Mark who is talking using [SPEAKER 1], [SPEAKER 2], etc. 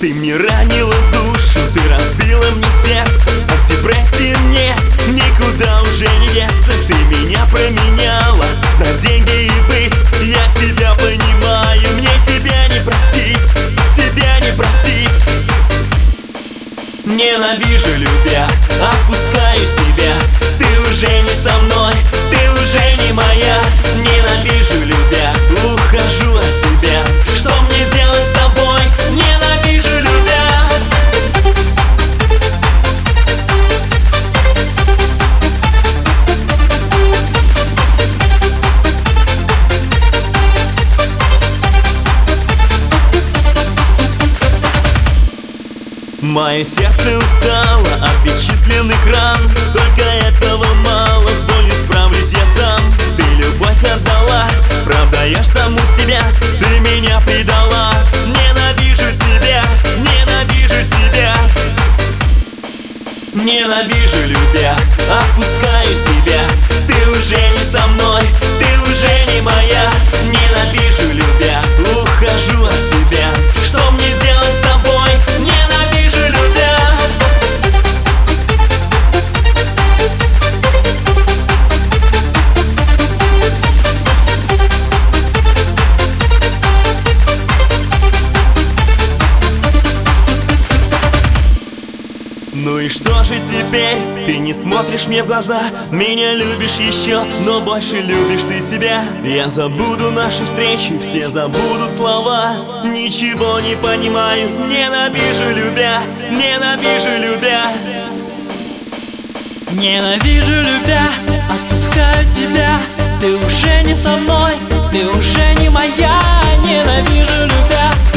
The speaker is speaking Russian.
[SPEAKER 1] Ты мне ранила душу, ты разбила мне сердце. От депрессии мне никуда уже не деться. Ты меня променяла на деньги и быт. Я тебя понимаю, мне тебя не простить, тебя не простить. Ненавижу, любя, отпускаю тебя. Ты уже не со мной, ты уже не моя. Ненавижу, любя, ухожу от тебя. Что мне делать с тобой? Ненавижу, любя. Мое сердце устало от бесчисленных ран. Только этого мало, с болью справлюсь я сам. Ты любовь отдала, продаешь саму себя. Ты меня предала, ненавижу тебя, ненавижу тебя. Ненавижу, любя, отпускаю тебя. Ты уже не со мной, ты уже не моя. Ненавижу, любя, ухожу от тебя. Что мне делать с тобой? Ненавижу, любя. Ну и что же теперь? Ты не смотришь мне в глаза. Меня любишь еще, но больше любишь ты себя. Я забуду наши встречи, все забуду слова. Ничего не понимаю, ненавижу, любя, ненавижу, любя.
[SPEAKER 2] Ненавижу, любя, отпускаю тебя. Ты уже не со мной, ты уже не моя. Ненавижу, любя,